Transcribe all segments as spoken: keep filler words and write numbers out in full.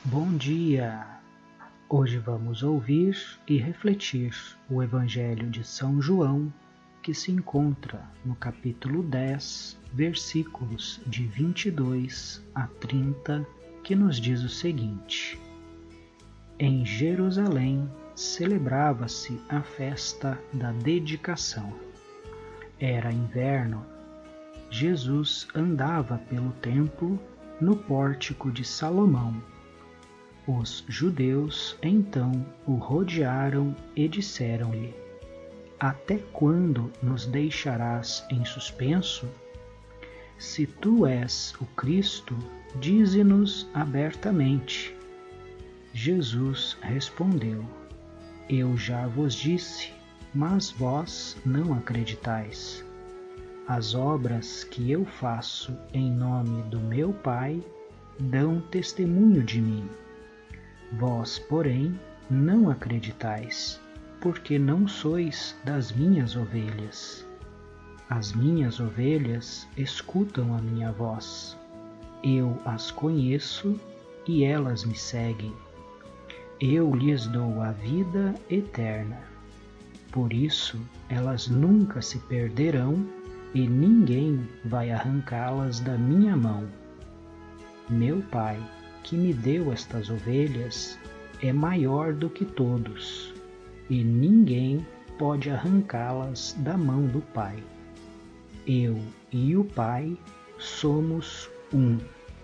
Bom dia! Hoje vamos ouvir e refletir o Evangelho de São João, que se encontra no capítulo dez, versículos de vinte e dois a trinta, que nos diz o seguinte: Em Jerusalém celebrava-se a festa da dedicação. Era inverno. Jesus andava pelo templo no pórtico de Salomão. Os judeus então o rodearam e disseram-lhe: Até quando nos deixarás em suspenso? Se tu és o Cristo, dize-nos abertamente. Jesus respondeu: Eu já vos disse, mas vós não acreditais. As obras que eu faço em nome do meu Pai dão testemunho de mim. Vós, porém, não acreditais, porque não sois das minhas ovelhas. As minhas ovelhas escutam a minha voz. Eu as conheço e elas me seguem. Eu lhes dou a vida eterna. Por isso, elas nunca se perderão e ninguém vai arrancá-las da minha mão. Meu Pai, que me deu estas ovelhas, é maior do que todos, e ninguém pode arrancá-las da mão do Pai. Eu e o Pai somos um.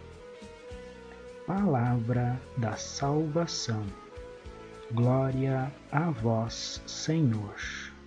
Palavra da salvação. Glória a vós, Senhor.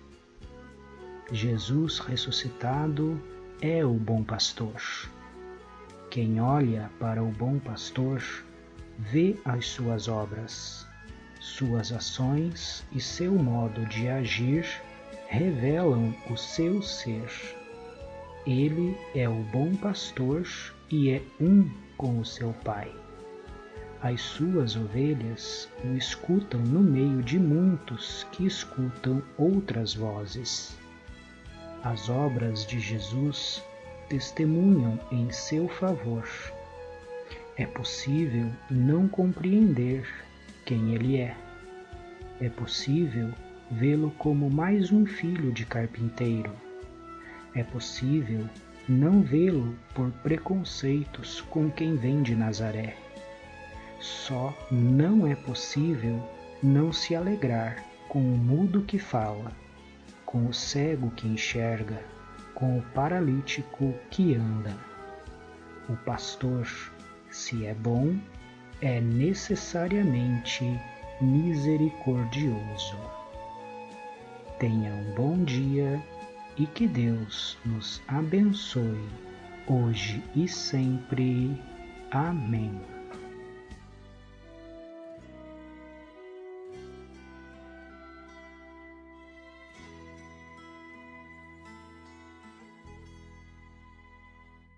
Jesus ressuscitado é o bom pastor. Quem olha para o bom pastor vê as suas obras. Suas ações e seu modo de agir revelam o seu ser. Ele é o bom pastor e é um com o seu Pai. As suas ovelhas o escutam no meio de muitos que escutam outras vozes. As obras de Jesus testemunham em seu favor. É possível não compreender quem ele é. É possível vê-lo como mais um filho de carpinteiro. É possível não vê-lo por preconceitos com quem vem de Nazaré. Só não é possível não se alegrar com o mudo que fala, com o cego que enxerga, com o paralítico que anda. O pastor, se é bom, é necessariamente misericordioso. Tenha um bom dia e que Deus nos abençoe, hoje e sempre. Amém.